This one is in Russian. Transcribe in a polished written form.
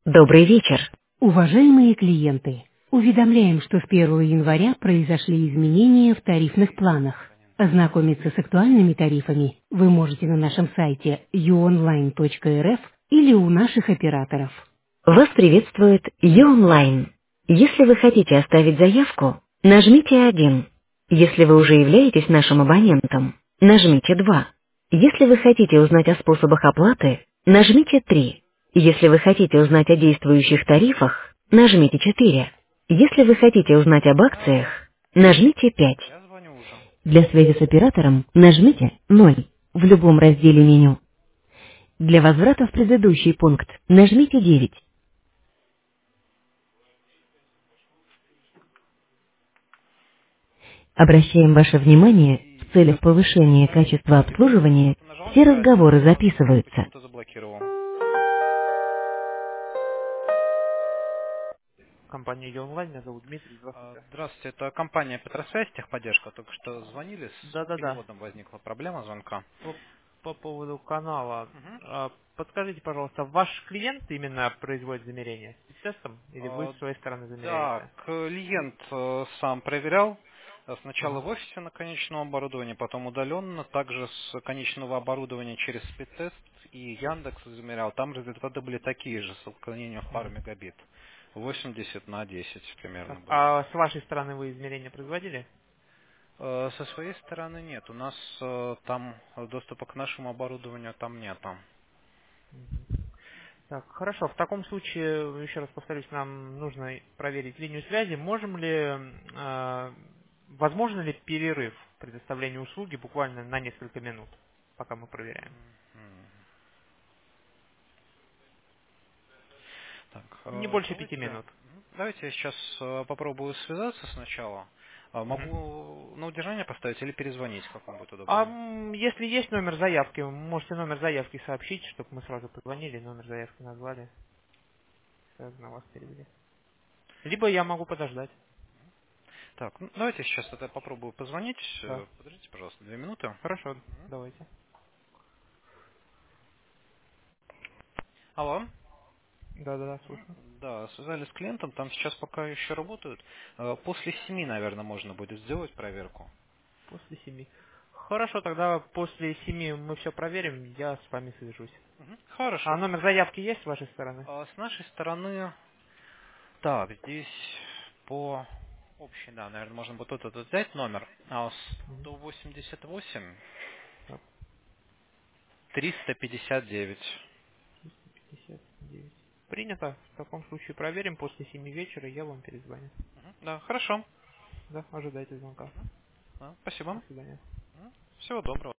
Добрый вечер. Уважаемые клиенты, уведомляем, что с 1 января произошли изменения в тарифных планах. Ознакомиться с актуальными тарифами вы можете на нашем сайте uonline.rf или у наших операторов. Вас приветствует Юонлайн. Если вы хотите оставить заявку, нажмите 1. Если вы уже являетесь нашим абонентом, нажмите 2. Если вы хотите узнать о способах оплаты, нажмите 3. Если вы хотите узнать о действующих тарифах, нажмите 4. Если вы хотите узнать об акциях, Алло, нажмите 5. я звоню уже. Для связи с оператором нажмите 0 в любом разделе меню. Для возврата в предыдущий пункт нажмите 9. Обращаем ваше внимание, в И целях сейчас повышения на качества реквест обслуживания нажал все неправильно, разговоры и он записываются. почему-то заблокировал. Компания «Идея онлайн», меня зовут Дмитрий, здравствуйте. Здравствуйте, это компания Петросвязь, техподдержка. Только что звонили, с Да-да-да, переводом возникла проблема звонка. по поводу канала. Мгм. Подскажите, пожалуйста, ваш клиент именно производит замерение с тестом или вы А, с своей стороны Да, замеряете? клиент сам проверял. Сначала Ага. в офисе на конечном оборудовании, потом удаленно, также с конечного оборудования через спидтест и Яндекс замерял. Там результаты были такие же, с отклонением в пару Мгм. мегабит. 80/10 примерно Так, было. а с вашей стороны вы измерения производили? Со своей стороны нет. У нас там доступа к нашему оборудованию там нет. Так, хорошо. В таком случае, еще раз повторюсь, нам нужно проверить линию связи. Возможно ли перерыв в предоставлении услуги буквально на несколько минут, пока мы проверяем? М. Так, Не больше пяти давайте, минут. давайте я сейчас попробую связаться сначала. Мгм. Могу на удержание поставить или перезвонить, как вам будет А удобнее. если есть номер заявки, можете номер заявки сообщить, чтобы мы сразу позвонили, номер заявки назвали, сразу на вас перевели. Либо я могу подождать. Так, давайте сейчас тогда попробую позвонить. Да. Подождите, пожалуйста, 2 минуты. Хорошо, давайте. Алло. Да-да-да, слушаю. Да, связались с клиентом, там сейчас пока еще работают. После 7, наверное, можно будет сделать проверку. После 7. Хорошо, тогда после 7 мы все проверим, я с вами свяжусь. Мгм. А Хорошо. номер заявки есть с вашей стороны? С нашей стороны, так, здесь по общей, да, наверное, можно будет вот этот взять номер. Мгм. 188 Так, 359. 359. Принято. В таком случае проверим после 7 вечера, я вам перезвоню. Да, хорошо. Да, ожидайте звонка. Да, До спасибо. свидания. Всего доброго.